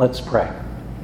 Let's pray.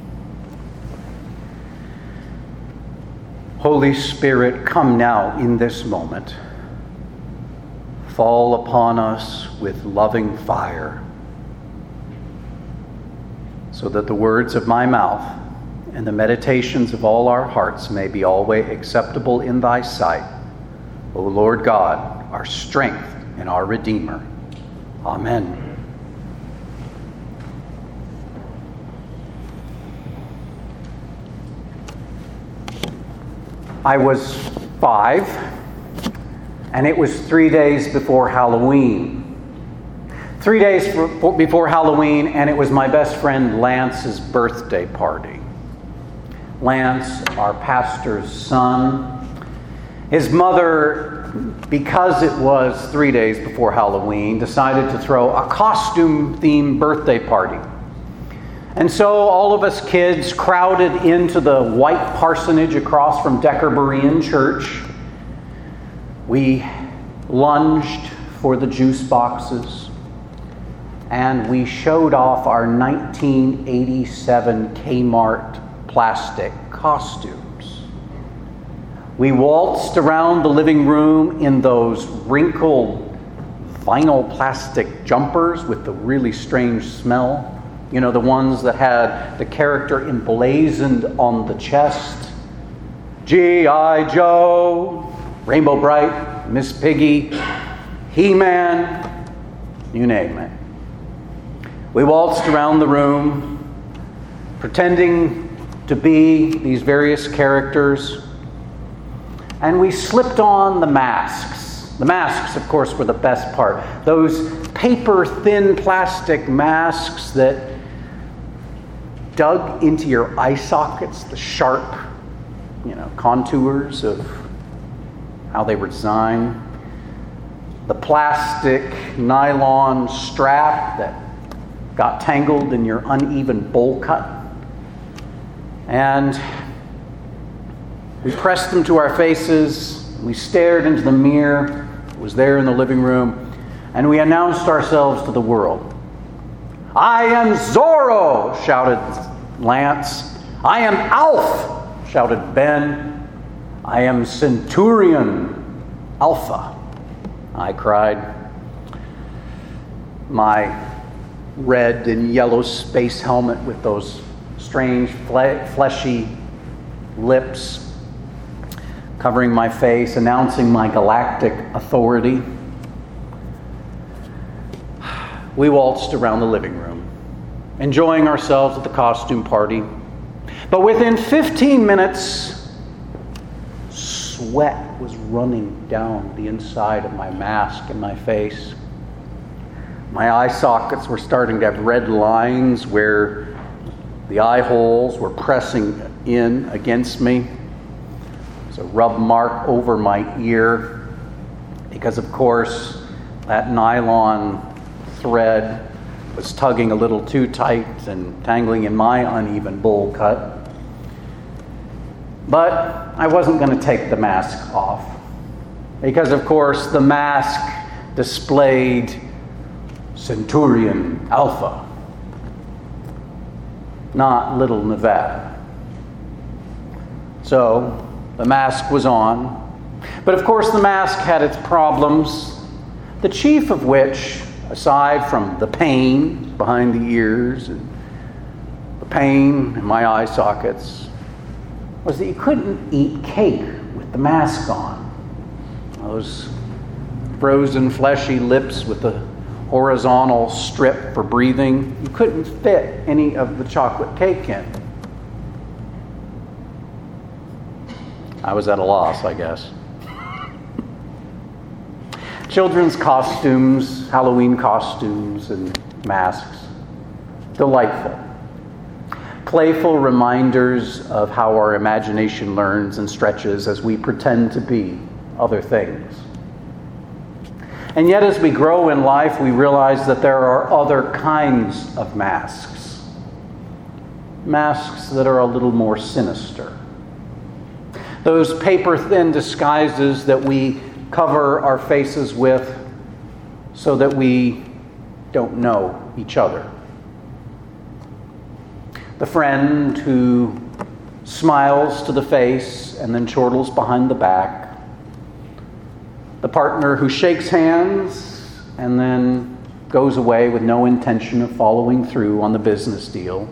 Holy Spirit, come now in this moment. Fall upon us with loving fire, so that the words of my mouth and the meditations of all our hearts may be always acceptable in thy sight, O Lord God, our strength and our Redeemer. Amen. I was 5, and it was 3 days before Halloween. 3 days before Halloween, and it was my best friend Lance's birthday party. Lance, our pastor's son, his mother, because it was 3 days before Halloween, decided to throw a costume-themed birthday party. And so all of us kids crowded into the white parsonage across from Decker Berean Church. We lunged for the juice boxes, and we showed off our 1987 Kmart plastic costumes. We waltzed around the living room in those wrinkled vinyl plastic jumpers with the really strange smell. You know, the ones that had the character emblazoned on the chest. G.I. Joe, Rainbow Bright, Miss Piggy, He-Man, you name it. We waltzed around the room, pretending to be these various characters, and we slipped on the masks. The masks, of course, were the best part. Those paper-thin plastic masks that dug into your eye sockets, the sharp, contours of how they were designed. The plastic nylon strap that got tangled in your uneven bowl cut. And we pressed them to our faces. We stared into the mirror. It was there in the living room. And we announced ourselves to the world. I am Zorro, shouted Lance. I am Alf, shouted Ben. I am Centurion Alpha, I cried. My red and yellow space helmet with those strange fleshy lips covering my face, announcing my galactic authority. We waltzed around the living room, enjoying ourselves at the costume party. But within 15 minutes, sweat was running down the inside of my mask and my face. My eye sockets were starting to have red lines where the eye holes were pressing in against me. There's a rub mark over my ear because, of course, that nylon thread was tugging a little too tight and tangling in my uneven bowl cut. But I wasn't going to take the mask off because, of course, the mask displayed Centurion Alpha, not little Nevada. So the mask was on. But of course the mask had its problems, the chief of which, aside from the pain behind the ears and the pain in my eye sockets, was that you couldn't eat cake with the mask on. Those frozen fleshy lips with the horizontal strip for breathing, you couldn't fit any of the chocolate cake in. I was at a loss, I guess. Children's costumes, Halloween costumes, and masks. Delightful. Playful reminders of how our imagination learns and stretches as we pretend to be other things. And yet as we grow in life, we realize that there are other kinds of masks. Masks that are a little more sinister. Those paper-thin disguises that we cover our faces with so that we don't know each other. The friend who smiles to the face and then chortles behind the back. The partner who shakes hands and then goes away with no intention of following through on the business deal.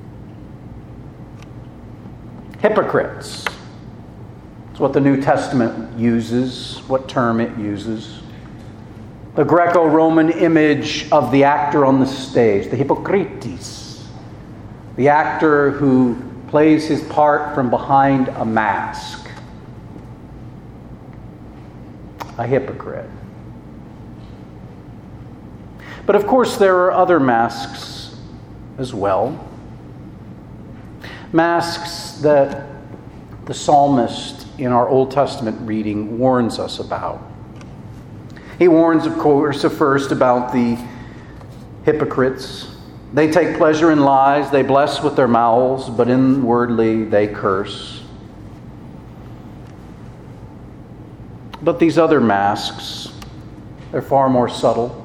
Hypocrites. It's what the New Testament uses, what term it uses. The Greco-Roman image of the actor on the stage, the hypokrites. The actor who plays his part from behind a mask. A hypocrite. But of course there are other masks as well. Masks that the psalmist in our Old Testament reading warns us about. He warns, of course, first about the hypocrites. They take pleasure in lies, they bless with their mouths, but inwardly they curse. But these other masks, they're far more subtle.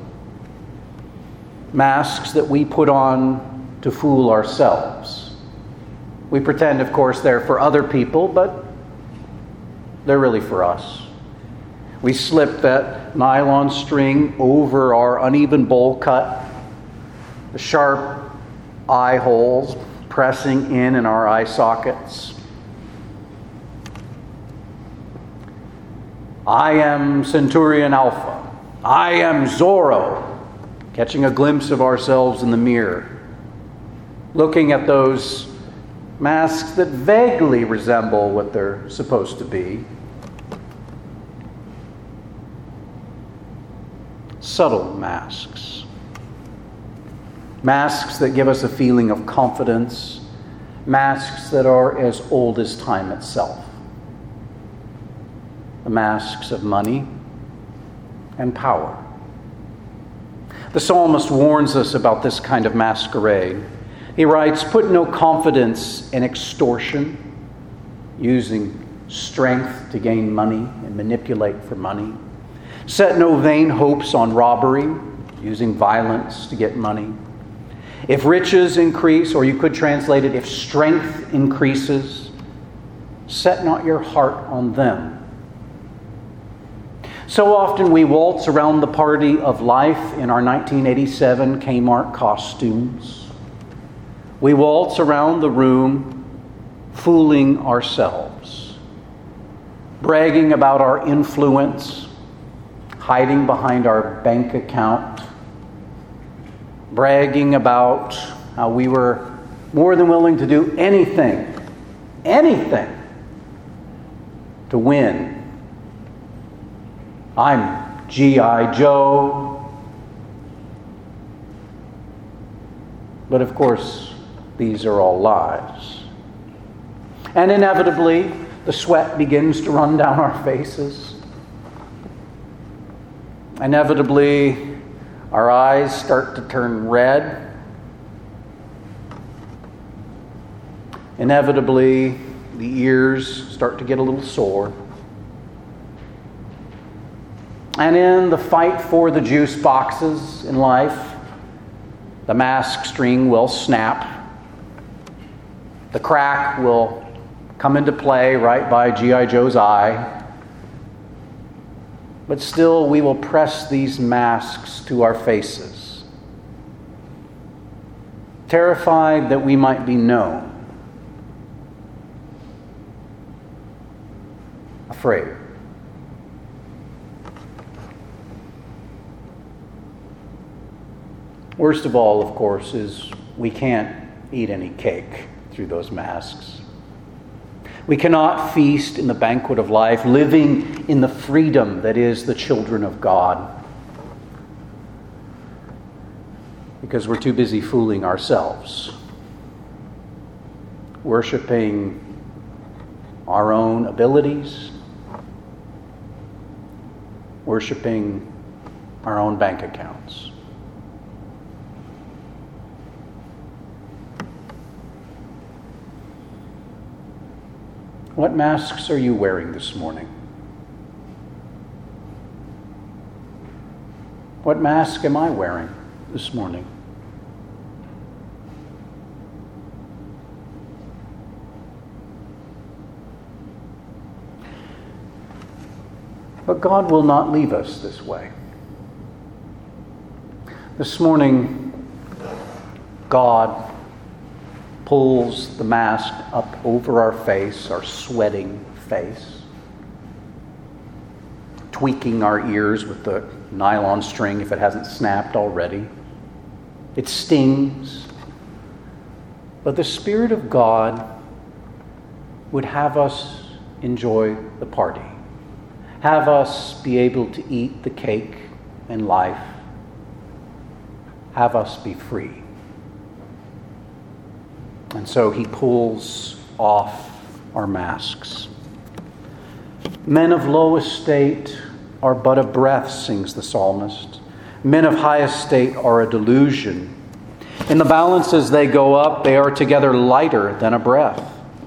Masks that we put on to fool ourselves. We pretend, of course, they're for other people, but they're really for us. We slip that nylon string over our uneven bowl cut, the sharp eye holes pressing in our eye sockets. I am Centurion Alpha. I am Zorro. Catching a glimpse of ourselves in the mirror. Looking at those masks that vaguely resemble what they're supposed to be. Subtle masks. Masks that give us a feeling of confidence. Masks that are as old as time itself. The masks of money and power. The psalmist warns us about this kind of masquerade. He writes, "Put no confidence in extortion, using strength to gain money and manipulate for money. Set no vain hopes on robbery, using violence to get money. If riches increase," or you could translate it, "if strength increases, set not your heart on them." So often we waltz around the party of life in our 1987 Kmart costumes. We waltz around the room fooling ourselves, bragging about our influence, hiding behind our bank account, bragging about how we were more than willing to do anything to win. I'm G.I. Joe. But of course, these are all lies. And inevitably, the sweat begins to run down our faces. Inevitably, our eyes start to turn red. Inevitably, the ears start to get a little sore. And in the fight for the juice boxes in life, the mask string will snap. The crack will come into play right by G.I. Joe's eye. But still, we will press these masks to our faces, terrified that we might be known, afraid. Worst of all, of course, is we can't eat any cake through those masks. We cannot feast in the banquet of life, living in the freedom that is the children of God, because we're too busy fooling ourselves, worshiping our own abilities, worshiping our own bank accounts. What masks are you wearing this morning? What mask am I wearing this morning? But God will not leave us this way. This morning, God pulls the mask up over our face, our sweating face, tweaking our ears with the nylon string if it hasn't snapped already. It stings. But the Spirit of God would have us enjoy the party, have us be able to eat the cake and life, have us be free. And so he pulls off our masks. Men of low estate are but a breath, sings the psalmist. Men of high estate are a delusion. In the balance as they go up, they are together lighter than a breath.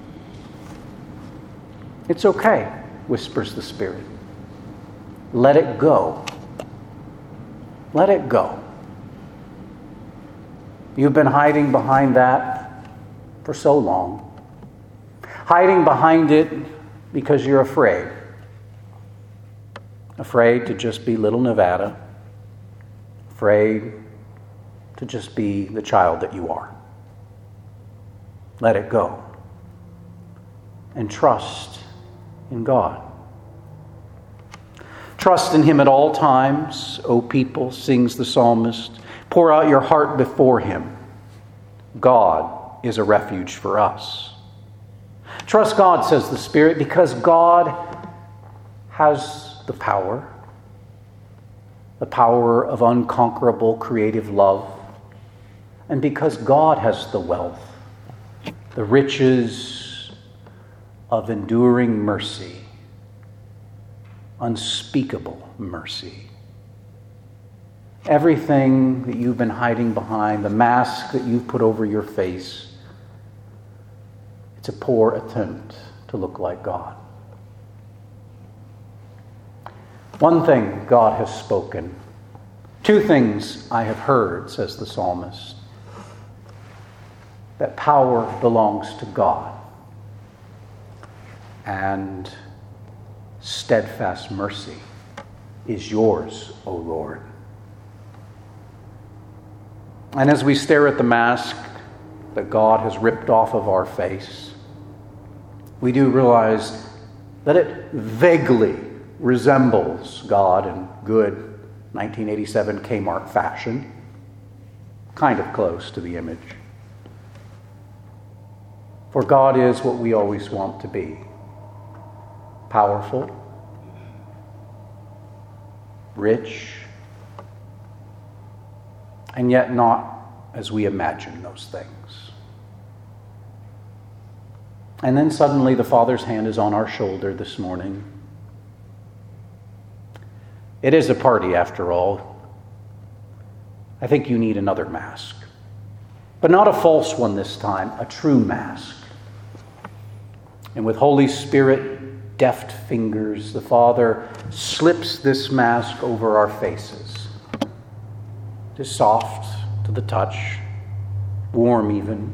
It's okay, whispers the Spirit. Let it go. Let it go. You've been hiding behind that for so long. Hiding behind it because you're afraid. Afraid to just be little Nevada. Afraid to just be the child that you are. Let it go. And trust in God. Trust in Him at all times, O people, sings the psalmist. Pour out your heart before Him. God is a refuge for us. Trust God, says the Spirit, because God has the power of unconquerable creative love, and because God has the wealth, the riches of enduring mercy, unspeakable mercy. Everything that you've been hiding behind, the mask that you've put over your face, it's a poor attempt to look like God. One thing God has spoken. Two things I have heard, says the psalmist. That power belongs to God, and steadfast mercy is yours, O Lord. And as we stare at the mask that God has ripped off of our face, we do realize that it vaguely resembles God in good 1987 Kmart fashion, kind of close to the image. For God is what we always want to be: powerful, rich, and yet not as we imagine those things. And then suddenly the Father's hand is on our shoulder this morning. It is a party after all. I think you need another mask. But not a false one this time, a true mask. And with Holy Spirit deft fingers, the Father slips this mask over our faces. It is soft to the touch, warm even.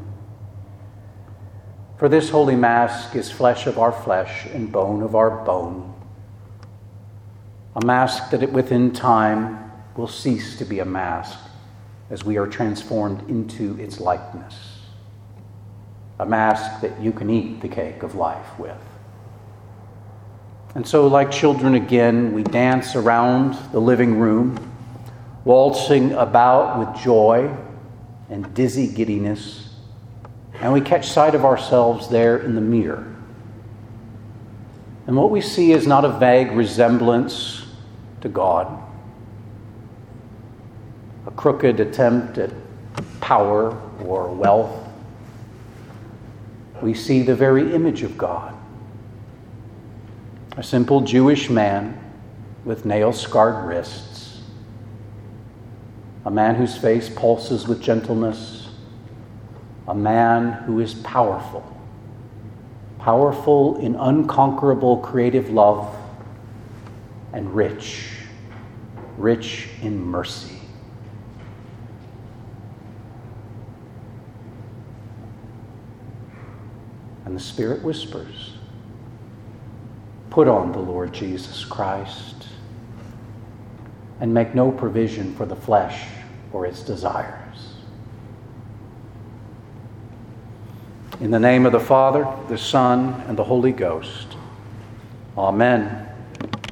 For this holy mask is flesh of our flesh and bone of our bone. A mask that within time will cease to be a mask as we are transformed into its likeness. A mask that you can eat the cake of life with. And so, like children again, we dance around the living room, waltzing about with joy and dizzy giddiness, and we catch sight of ourselves there in the mirror. And what we see is not a vague resemblance to God, a crooked attempt at power or wealth. We see the very image of God. A simple Jewish man with nail-scarred wrists. A man whose face pulses with gentleness. A man who is powerful. Powerful in unconquerable creative love, and rich in mercy. And the Spirit whispers, Put on the Lord Jesus Christ and make no provision for the flesh or its desires. In the name of the Father, the Son, and the Holy Ghost. Amen.